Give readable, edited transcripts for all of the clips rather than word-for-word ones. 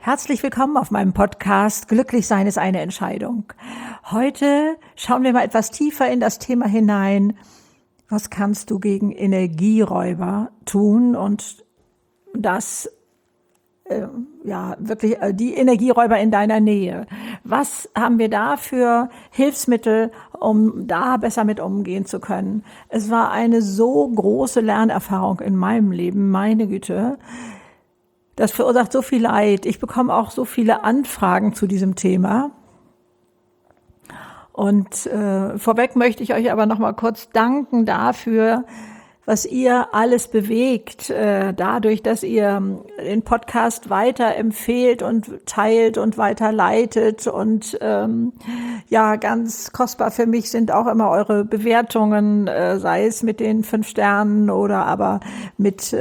Herzlich willkommen auf meinem Podcast Glücklich sein ist eine Entscheidung. Heute schauen wir mal etwas tiefer in das Thema hinein. Was kannst du gegen Energieräuber tun? Und das wirklich die Energieräuber in deiner Nähe. Was haben wir da für Hilfsmittel, um da besser mit umgehen zu können? Es war eine so große Lernerfahrung in meinem Leben, meine Güte. Das verursacht so viel Leid. Ich bekomme auch so viele Anfragen zu diesem Thema. Und vorweg möchte ich euch aber noch mal kurz danken dafür, was ihr alles bewegt, dadurch, dass ihr den Podcast weiterempfehlt und teilt und weiterleitet. Und ganz kostbar für mich sind auch immer eure Bewertungen, sei es mit den 5 Sternen oder aber mit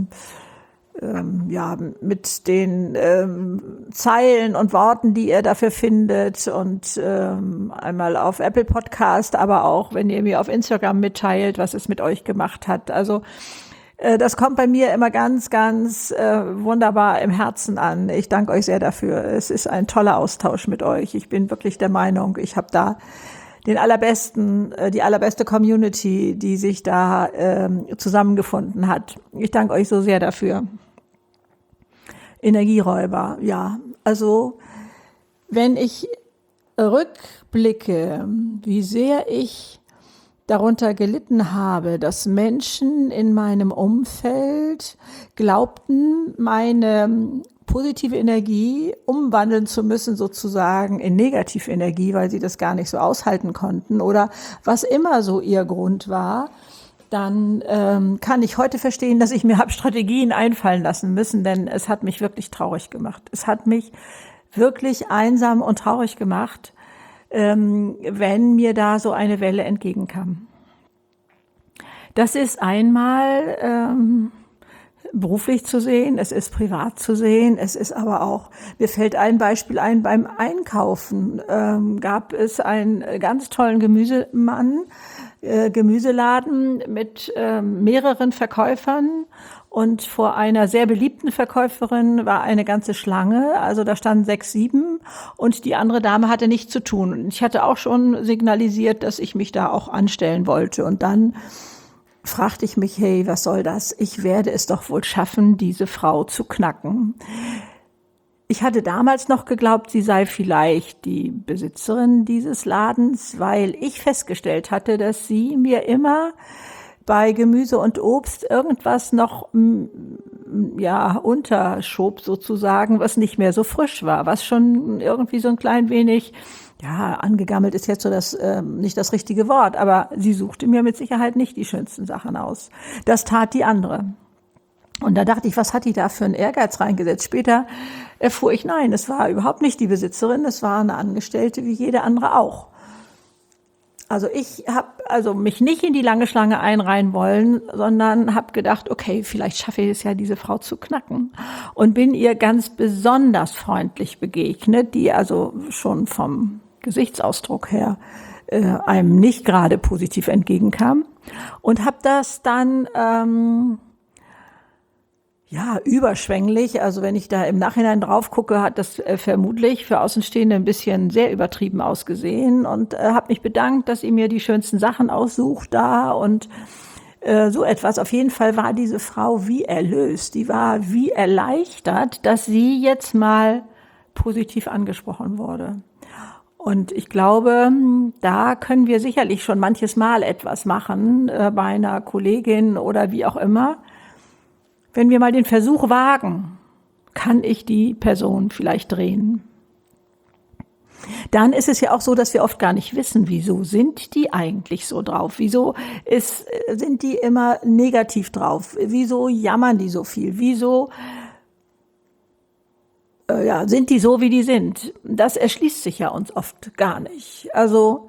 den Zeilen und Worten, die ihr dafür findet, und einmal auf Apple Podcast, aber auch, wenn ihr mir auf Instagram mitteilt, was es mit euch gemacht hat. Also das kommt bei mir immer ganz, ganz wunderbar im Herzen an. Ich danke euch sehr dafür. Es ist ein toller Austausch mit euch. Ich bin wirklich der Meinung, ich habe da die allerbeste Community, die sich da zusammengefunden hat. Ich danke euch so sehr dafür. Energieräuber, ja. Also wenn ich rückblicke, wie sehr ich darunter gelitten habe, dass Menschen in meinem Umfeld glaubten, meine positive Energie umwandeln zu müssen, sozusagen in Negativenergie, weil sie das gar nicht so aushalten konnten oder was immer so ihr Grund war, dann kann ich heute verstehen, dass ich mir habe Strategien einfallen lassen müssen, denn es hat mich wirklich traurig gemacht. Es hat mich wirklich einsam und traurig gemacht, wenn mir da so eine Welle entgegenkam. Das ist einmal beruflich zu sehen, es ist privat zu sehen, es ist aber auch, mir fällt ein Beispiel ein, beim Einkaufen gab es einen ganz tollen Gemüseladen mit mehreren Verkäufern, und vor einer sehr beliebten Verkäuferin war eine ganze Schlange, also da standen 6, 7 und die andere Dame hatte nichts zu tun. Und ich hatte auch schon signalisiert, dass ich mich da auch anstellen wollte, und dann fragte ich mich, hey, was soll das? Ich werde es doch wohl schaffen, diese Frau zu knacken. Ich hatte damals noch geglaubt, sie sei vielleicht die Besitzerin dieses Ladens, weil ich festgestellt hatte, dass sie mir immer bei Gemüse und Obst irgendwas noch unterschob sozusagen, was nicht mehr so frisch war, was schon irgendwie so ein klein wenig, angegammelt ist jetzt so nicht das richtige Wort, aber sie suchte mir mit Sicherheit nicht die schönsten Sachen aus. Das tat die andere. Und da dachte ich, was hat die da für einen Ehrgeiz reingesetzt? Später erfuhr ich, nein, es war überhaupt nicht die Besitzerin, es war eine Angestellte wie jede andere auch. Also ich habe mich nicht in die lange Schlange einreihen wollen, sondern habe gedacht, okay, vielleicht schaffe ich es ja, diese Frau zu knacken. Und bin ihr ganz besonders freundlich begegnet, die also schon vom Gesichtsausdruck her einem nicht gerade positiv entgegenkam. Und habe das dann überschwänglich, also wenn ich da im Nachhinein drauf gucke, hat das vermutlich für Außenstehende ein bisschen sehr übertrieben ausgesehen, und habe mich bedankt, dass sie mir die schönsten Sachen aussucht da und so etwas. Auf jeden Fall war diese Frau wie erlöst, die war wie erleichtert, dass sie jetzt mal positiv angesprochen wurde. Und ich glaube, da können wir sicherlich schon manches Mal etwas machen, bei einer Kollegin oder wie auch immer. Wenn wir mal den Versuch wagen, kann ich die Person vielleicht drehen. Dann ist es ja auch so, dass wir oft gar nicht wissen, wieso sind die eigentlich so drauf? Wieso sind die immer negativ drauf? Wieso jammern die so viel? Wieso sind die so, wie die sind? Das erschließt sich ja uns oft gar nicht. Also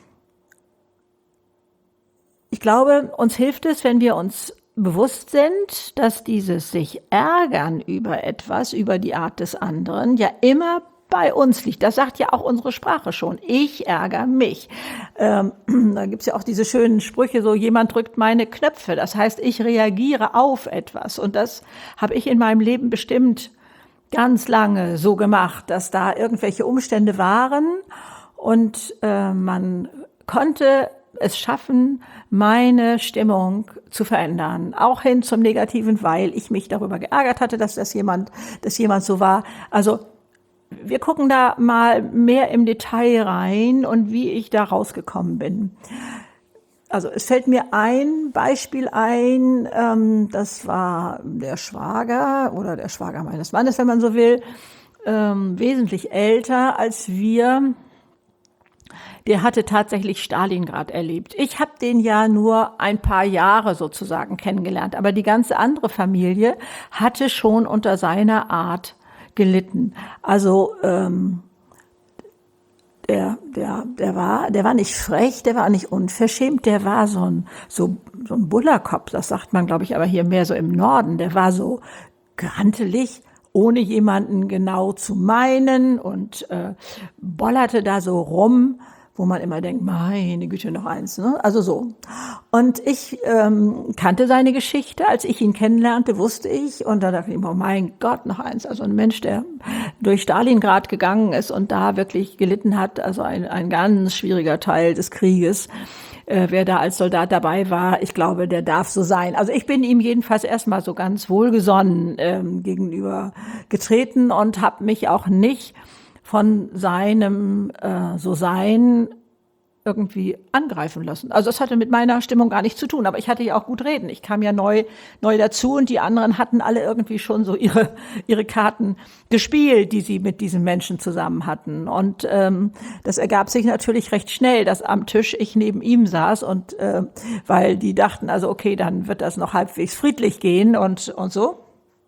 ich glaube, uns hilft es, wenn wir uns bewusst sind, dass dieses sich ärgern über etwas, über die Art des anderen, ja immer bei uns liegt. Das sagt ja auch unsere Sprache schon. Ich ärgere mich. Da gibt's ja auch diese schönen Sprüche, so jemand drückt meine Knöpfe. Das heißt, ich reagiere auf etwas. Und das habe ich in meinem Leben bestimmt ganz lange so gemacht, dass da irgendwelche Umstände waren und man konnte es schaffen, meine Stimmung zu verändern, auch hin zum Negativen, weil ich mich darüber geärgert hatte, dass jemand so war. Also wir gucken da mal mehr im Detail rein und wie ich da rausgekommen bin. Also es fällt mir ein Beispiel ein, das war der Schwager oder der Schwager meines Mannes, wenn man so will, wesentlich älter als wir. Der hatte tatsächlich Stalingrad erlebt. Ich habe den ja nur ein paar Jahre sozusagen kennengelernt, aber die ganze andere Familie hatte schon unter seiner Art gelitten. Also der war nicht frech, der war nicht unverschämt, der war so ein Bullerkopf, das sagt man, glaube ich, aber hier mehr so im Norden. Der war so grantelig, ohne jemanden genau zu meinen und bollerte da so rum, wo man immer denkt, meine Güte, noch eins, ne? Also so. Und ich kannte seine Geschichte, als ich ihn kennenlernte, wusste ich, und da dachte ich immer, oh mein Gott, noch eins. Also ein Mensch, der durch Stalingrad gegangen ist und da wirklich gelitten hat, also ein ganz schwieriger Teil des Krieges. Wer da als Soldat dabei war, ich glaube, der darf so sein. Also ich bin ihm jedenfalls erstmal so ganz wohlgesonnen gegenüber getreten und habe mich auch nicht von seinem So-Sein irgendwie angreifen lassen. Also das hatte mit meiner Stimmung gar nichts zu tun, aber ich hatte ja auch gut reden. Ich kam ja neu dazu und die anderen hatten alle irgendwie schon so ihre Karten gespielt, die sie mit diesem Menschen zusammen hatten. Und das ergab sich natürlich recht schnell, dass am Tisch ich neben ihm saß und weil die dachten, also okay, dann wird das noch halbwegs friedlich gehen und so.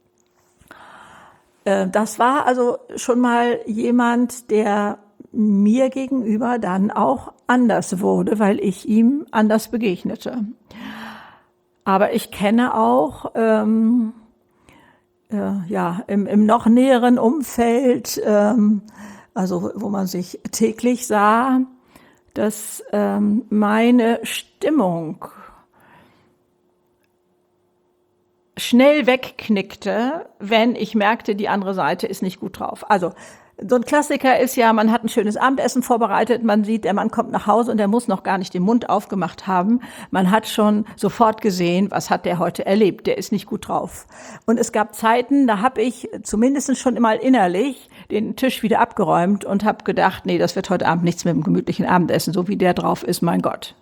Das war also schon mal jemand, der mir gegenüber dann auch anders wurde, weil ich ihm anders begegnete. Aber ich kenne auch im noch näheren Umfeld, also wo man sich täglich sah, dass meine Stimmung schnell wegknickte, wenn ich merkte, die andere Seite ist nicht gut drauf. Also so ein Klassiker ist ja, man hat ein schönes Abendessen vorbereitet, man sieht, der Mann kommt nach Hause und der muss noch gar nicht den Mund aufgemacht haben. Man hat schon sofort gesehen, was hat der heute erlebt, der ist nicht gut drauf. Und es gab Zeiten, da habe ich zumindest schon mal innerlich den Tisch wieder abgeräumt und habe gedacht, nee, das wird heute Abend nichts mit dem gemütlichen Abendessen, so wie der drauf ist, mein Gott.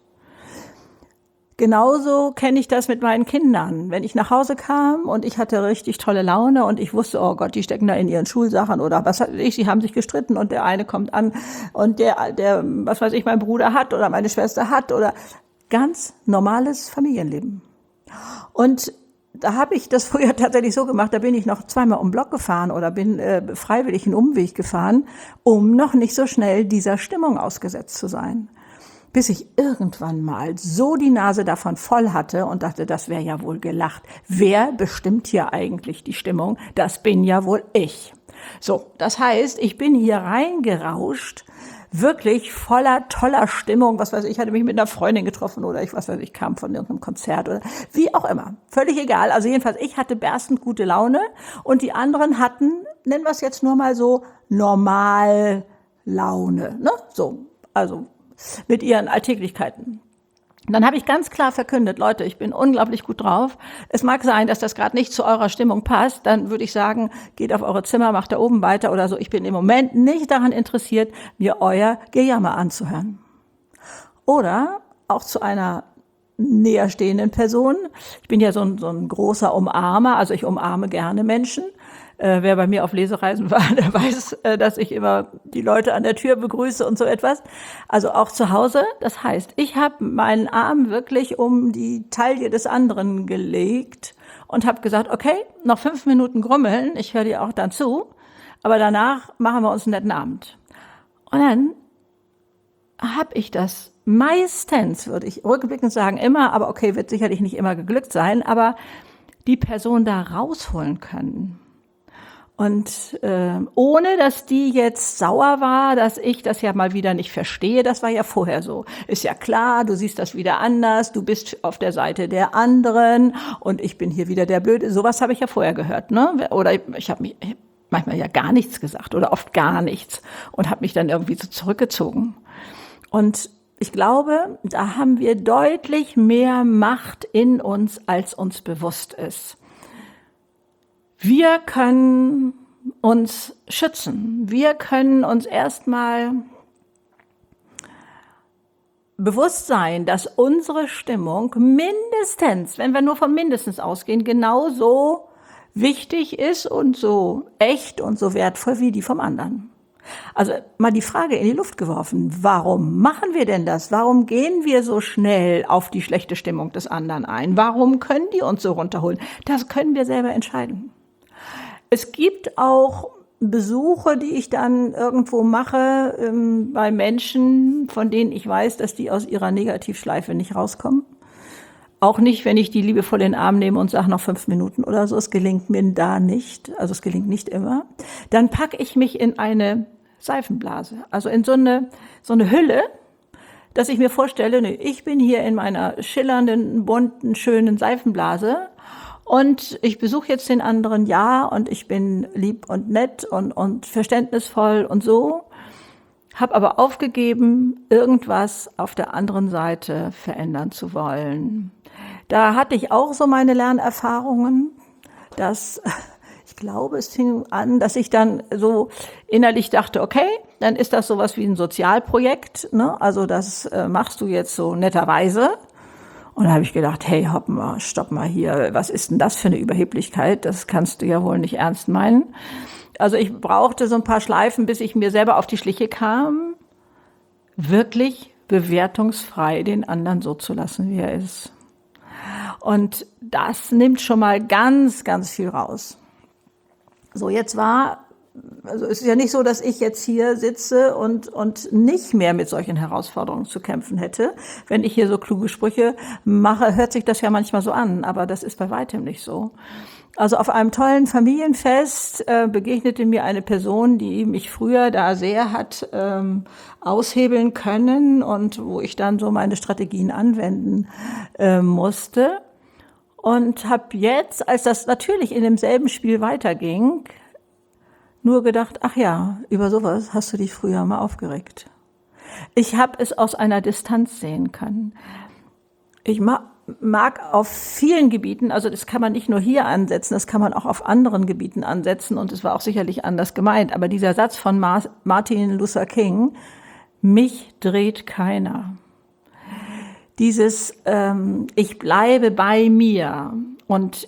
Genauso kenne ich das mit meinen Kindern. Wenn ich nach Hause kam und ich hatte richtig tolle Laune und ich wusste, oh Gott, die stecken da in ihren Schulsachen oder was weiß ich, sie haben sich gestritten und der eine kommt an und der, was weiß ich, mein Bruder hat oder meine Schwester hat oder ganz normales Familienleben. Und da habe ich das früher tatsächlich so gemacht, da bin ich noch zweimal um den Block gefahren oder bin freiwillig einen Umweg gefahren, um noch nicht so schnell dieser Stimmung ausgesetzt zu sein. Bis ich irgendwann mal so die Nase davon voll hatte und dachte, das wäre ja wohl gelacht. Wer bestimmt hier eigentlich die Stimmung? Das bin ja wohl ich. So, das heißt, ich bin hier reingerauscht, wirklich voller toller Stimmung. Was weiß ich, hatte mich mit einer Freundin getroffen oder ich kam von irgendeinem Konzert oder wie auch immer. Völlig egal. Also jedenfalls, ich hatte berstend gute Laune und die anderen hatten, nennen wir es jetzt nur mal so, normal Laune. Ne? So, also mit ihren Alltäglichkeiten. Dann habe ich ganz klar verkündet, Leute, ich bin unglaublich gut drauf. Es mag sein, dass das gerade nicht zu eurer Stimmung passt. Dann würde ich sagen, geht auf eure Zimmer, macht da oben weiter oder so. Ich bin im Moment nicht daran interessiert, mir euer Gejammer anzuhören. Oder auch zu einer näherstehenden Person. Ich bin ja so ein großer Umarmer, also ich umarme gerne Menschen. Wer bei mir auf Lesereisen war, der weiß, dass ich immer die Leute an der Tür begrüße und so etwas. Also auch zu Hause. Das heißt, ich habe meinen Arm wirklich um die Taille des anderen gelegt und habe gesagt, okay, noch 5 Minuten grummeln, ich höre dir auch dann zu, aber danach machen wir uns einen netten Abend. Und dann habe ich das meistens, würde ich rückblickend sagen, immer, aber okay, wird sicherlich nicht immer geglückt sein, aber die Person da rausholen können. Und ohne, dass die jetzt sauer war, dass ich das ja mal wieder nicht verstehe, das war ja vorher so. Ist ja klar, du siehst das wieder anders, du bist auf der Seite der anderen und ich bin hier wieder der Blöde. Sowas habe ich ja vorher gehört, ne? Oder ich habe mich manchmal ja gar nichts gesagt oder oft gar nichts und habe mich dann irgendwie so zurückgezogen. Und ich glaube, da haben wir deutlich mehr Macht in uns, als uns bewusst ist. Wir können uns schützen. Wir können uns erstmal bewusst sein, dass unsere Stimmung mindestens, wenn wir nur von mindestens ausgehen, genauso wichtig ist und so echt und so wertvoll wie die vom anderen. Also mal die Frage in die Luft geworfen, warum machen wir denn das? Warum gehen wir so schnell auf die schlechte Stimmung des anderen ein? Warum können die uns so runterholen? Das können wir selber entscheiden. Es gibt auch Besuche, die ich dann irgendwo mache bei Menschen, von denen ich weiß, dass die aus ihrer Negativschleife nicht rauskommen. Auch nicht, wenn ich die liebevoll in den Arm nehme und sage noch 5 Minuten oder so. Es gelingt mir da nicht. Also es gelingt nicht immer. Dann packe ich mich in eine Seifenblase. Also in so eine Hülle, dass ich mir vorstelle, nee, ich bin hier in meiner schillernden, bunten, schönen Seifenblase und ich besuche jetzt den anderen, ja, und ich bin lieb und nett und verständnisvoll und so. Habe aber aufgegeben, irgendwas auf der anderen Seite verändern zu wollen. Da hatte ich auch so meine Lernerfahrungen, dass ich glaube, es fing an, dass ich dann so innerlich dachte, okay, dann ist das sowas wie ein Sozialprojekt, ne? Also das machst du jetzt so netterweise. Und da habe ich gedacht, hey, hopp mal, stopp mal hier, was ist denn das für eine Überheblichkeit? Das kannst du ja wohl nicht ernst meinen. Also ich brauchte so ein paar Schleifen, bis ich mir selber auf die Schliche kam, wirklich bewertungsfrei den anderen so zu lassen, wie er ist. Und das nimmt schon mal ganz, ganz viel raus. So, also es ist ja nicht so, dass ich jetzt hier sitze und nicht mehr mit solchen Herausforderungen zu kämpfen hätte. Wenn ich hier so kluge Sprüche mache, hört sich das ja manchmal so an, aber das ist bei weitem nicht so. Also auf einem tollen Familienfest begegnete mir eine Person, die mich früher da sehr hat aushebeln können und wo ich dann so meine Strategien anwenden musste. Und habe jetzt, als das natürlich in demselben Spiel weiterging, nur gedacht, ach ja, über sowas hast du dich früher mal aufgeregt. Ich habe es aus einer Distanz sehen können. Ich mag auf vielen Gebieten, also das kann man nicht nur hier ansetzen, das kann man auch auf anderen Gebieten ansetzen und es war auch sicherlich anders gemeint. Aber dieser Satz von Martin Luther King, mich dreht keiner. Dieses ich bleibe bei mir und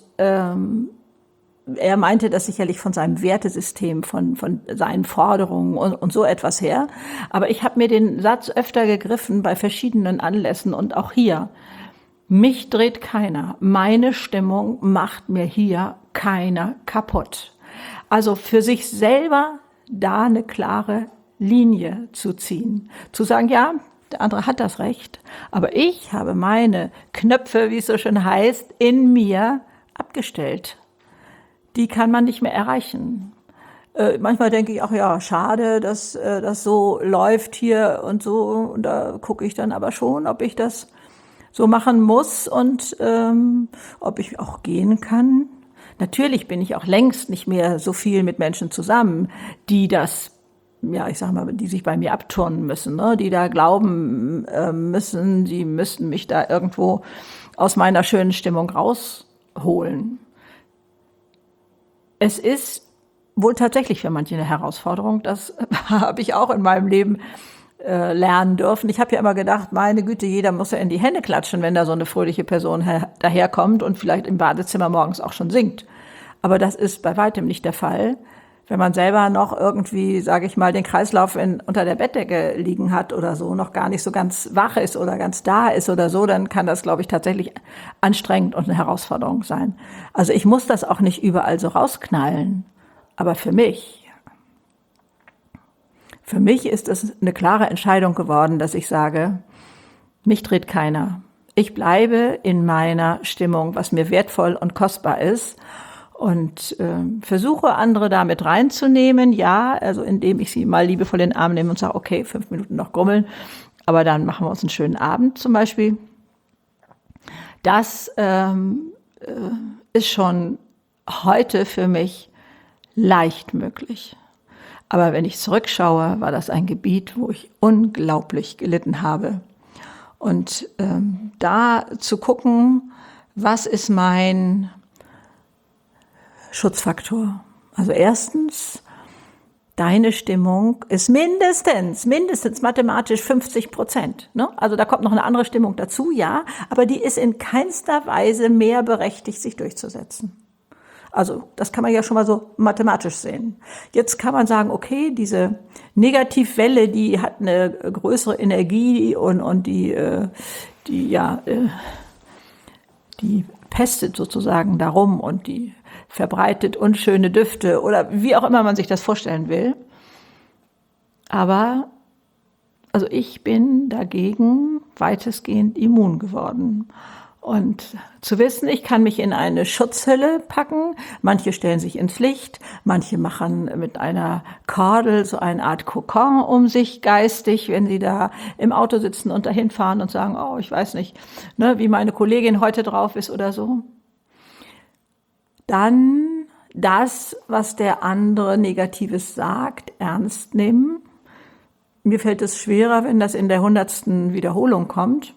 er meinte das sicherlich von seinem Wertesystem, von seinen Forderungen und so etwas her. Aber ich habe mir den Satz öfter gegriffen bei verschiedenen Anlässen und auch hier. Mich dreht keiner. Meine Stimmung macht mir hier keiner kaputt. Also für sich selber da eine klare Linie zu ziehen. Zu sagen, ja, der andere hat das Recht, aber ich habe meine Knöpfe, wie es so schön heißt, in mir abgestellt. Die kann man nicht mehr erreichen. Manchmal denke ich, ach ja, schade, dass das so läuft hier und so. Und da gucke ich dann aber schon, ob ich das so machen muss und ob ich auch gehen kann. Natürlich bin ich auch längst nicht mehr so viel mit Menschen zusammen, die das, ja, ich sag mal, die sich bei mir abturnen müssen, ne? Die da glauben müssen, sie müssten mich da irgendwo aus meiner schönen Stimmung rausholen. Es ist wohl tatsächlich für manche eine Herausforderung. Das habe ich auch in meinem Leben lernen dürfen. Ich habe ja immer gedacht, meine Güte, jeder muss ja in die Hände klatschen, wenn da so eine fröhliche Person daherkommt und vielleicht im Badezimmer morgens auch schon singt. Aber das ist bei weitem nicht der Fall. Wenn man selber noch irgendwie, sage ich mal, den Kreislauf unter der Bettdecke liegen hat oder so, noch gar nicht so ganz wach ist oder ganz da ist oder so, dann kann das, glaube ich, tatsächlich anstrengend und eine Herausforderung sein. Also ich muss das auch nicht überall so rausknallen. Aber für mich ist es eine klare Entscheidung geworden, dass ich sage, mich dreht keiner. Ich bleibe in meiner Stimmung, was mir wertvoll und kostbar ist. Und versuche, andere da mit reinzunehmen, ja, also indem ich sie mal liebevoll in den Arm nehme und sage, okay, 5 Minuten noch grummeln, aber dann machen wir uns einen schönen Abend zum Beispiel. Das ist schon heute für mich leicht möglich. Aber wenn ich zurückschaue, war das ein Gebiet, wo ich unglaublich gelitten habe. Und da zu gucken, was ist mein Schutzfaktor? Also erstens, deine Stimmung ist mindestens mathematisch 50%. Ne? Also da kommt noch eine andere Stimmung dazu, ja, aber die ist in keinster Weise mehr berechtigt, sich durchzusetzen. Also das kann man ja schon mal so mathematisch sehen. Jetzt kann man sagen, okay, diese Negativwelle, die hat eine größere Energie und die pestet sozusagen darum und die verbreitet unschöne Düfte oder wie auch immer man sich das vorstellen will. Aber also ich bin dagegen weitestgehend immun geworden. Und zu wissen, ich kann mich in eine Schutzhülle packen. Manche stellen sich ins Licht, manche machen mit einer Kordel so eine Art Kokon um sich geistig, wenn sie da im Auto sitzen und dahin fahren und sagen, oh, ich weiß nicht, ne, wie meine Kollegin heute drauf ist oder so. Dann das, was der andere Negatives sagt, ernst nehmen. Mir fällt es schwerer, wenn das in der 100. Wiederholung kommt.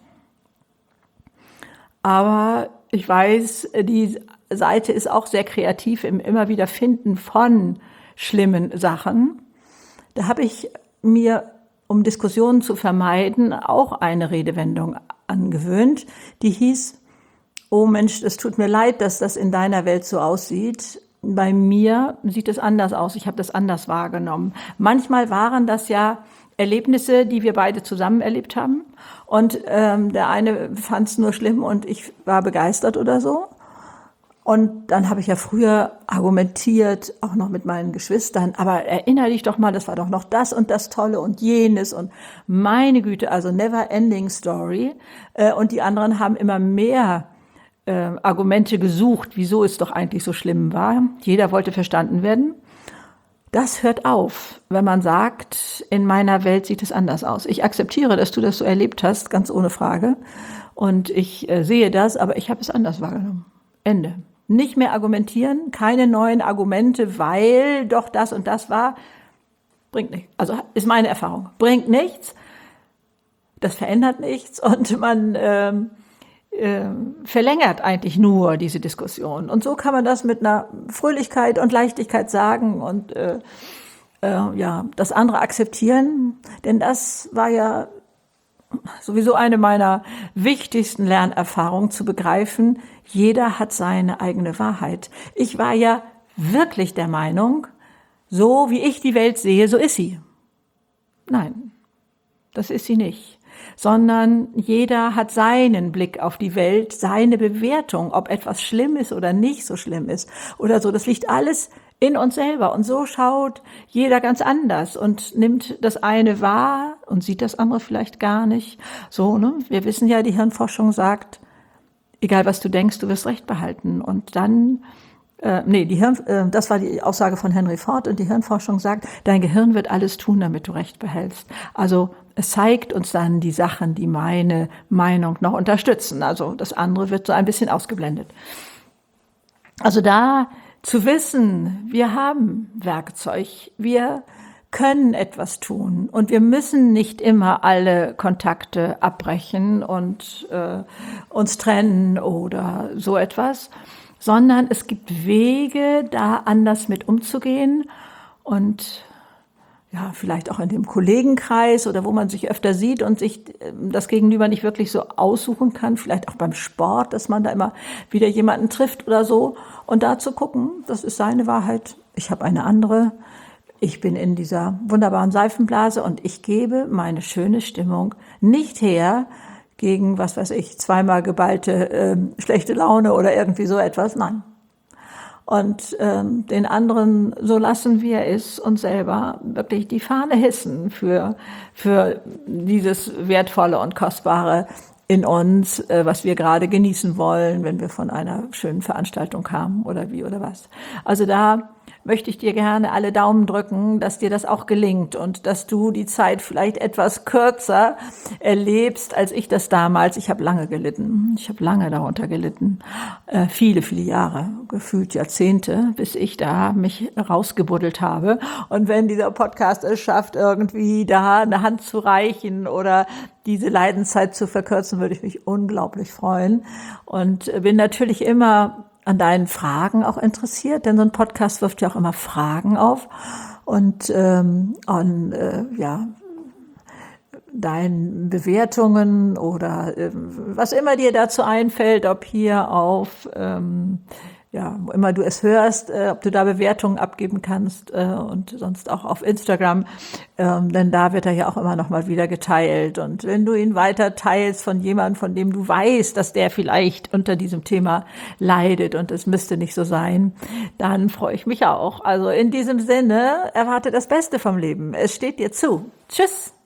Aber ich weiß, die Seite ist auch sehr kreativ im immer wieder Finden von schlimmen Sachen. Da habe ich mir, um Diskussionen zu vermeiden, auch eine Redewendung angewöhnt, die hieß, oh Mensch, es tut mir leid, dass das in deiner Welt so aussieht. Bei mir sieht es anders aus, ich habe das anders wahrgenommen. Manchmal waren das ja Erlebnisse, die wir beide zusammen erlebt haben. Und der eine fand es nur schlimm und ich war begeistert oder so. Und dann habe ich ja früher argumentiert, auch noch mit meinen Geschwistern, aber erinnere dich doch mal, das war doch noch das und das Tolle und jenes und meine Güte, also never ending story. Und die anderen haben immer mehr Argumente gesucht, wieso es doch eigentlich so schlimm war. Jeder wollte verstanden werden. Das hört auf, wenn man sagt, in meiner Welt sieht es anders aus. Ich akzeptiere, dass du das so erlebt hast, ganz ohne Frage. Und ich sehe das, aber ich habe es anders wahrgenommen. Ende. Nicht mehr argumentieren, keine neuen Argumente, weil doch das und das war. Bringt nichts. Also ist meine Erfahrung. Bringt nichts. Das verändert nichts und man verlängert eigentlich nur diese Diskussion. Und so kann man das mit einer Fröhlichkeit und Leichtigkeit sagen und das andere akzeptieren. Denn das war ja sowieso eine meiner wichtigsten Lernerfahrungen, zu begreifen, jeder hat seine eigene Wahrheit. Ich war ja wirklich der Meinung, so wie ich die Welt sehe, so ist sie. Nein, das ist sie nicht. Sondern jeder hat seinen Blick auf die Welt, seine Bewertung, ob etwas schlimm ist oder nicht so schlimm ist oder so. Das liegt alles in uns selber und so schaut jeder ganz anders und nimmt das eine wahr und sieht das andere vielleicht gar nicht. So, ne? Wir wissen ja, die Hirnforschung sagt, egal was du denkst, du wirst Recht behalten. Und dann das war die Aussage von Henry Ford und die Hirnforschung sagt, dein Gehirn wird alles tun, damit du Recht behältst. Also es zeigt uns dann die Sachen, die meine Meinung noch unterstützen. Also das andere wird so ein bisschen ausgeblendet. Also da zu wissen, wir haben Werkzeug, wir können etwas tun und wir müssen nicht immer alle Kontakte abbrechen und uns trennen oder so etwas, sondern es gibt Wege, da anders mit umzugehen und ja, vielleicht auch in dem Kollegenkreis oder wo man sich öfter sieht und sich das Gegenüber nicht wirklich so aussuchen kann, vielleicht auch beim Sport, dass man da immer wieder jemanden trifft oder so und da zu gucken, das ist seine Wahrheit, ich habe eine andere, ich bin in dieser wunderbaren Seifenblase und ich gebe meine schöne Stimmung nicht her, gegen, was weiß ich, zweimal geballte schlechte Laune oder irgendwie so etwas. Nein. Und den anderen so lassen, wie er ist, und selber wirklich die Fahne hissen für dieses Wertvolle und Kostbare in uns, was wir gerade genießen wollen, wenn wir von einer schönen Veranstaltung kamen oder wie oder was. Also da möchte ich dir gerne alle Daumen drücken, dass dir das auch gelingt und dass du die Zeit vielleicht etwas kürzer erlebst, als ich das damals. Ich habe lange gelitten. Ich habe lange darunter gelitten. Viele, viele Jahre, gefühlt Jahrzehnte, bis ich da mich rausgebuddelt habe. Und wenn dieser Podcast es schafft, irgendwie da eine Hand zu reichen oder diese Leidenszeit zu verkürzen, würde ich mich unglaublich freuen. Und bin natürlich immer an deinen Fragen auch interessiert, denn so ein Podcast wirft ja auch immer Fragen auf und deinen Bewertungen oder was immer dir dazu einfällt, ob hier auf wo immer du es hörst, ob du da Bewertungen abgeben kannst und sonst auch auf Instagram, denn da wird er ja auch immer noch mal wieder geteilt. Und wenn du ihn weiter teilst von jemandem, von dem du weißt, dass der vielleicht unter diesem Thema leidet und es müsste nicht so sein, dann freue ich mich auch. Also in diesem Sinne, erwarte das Beste vom Leben. Es steht dir zu. Tschüss!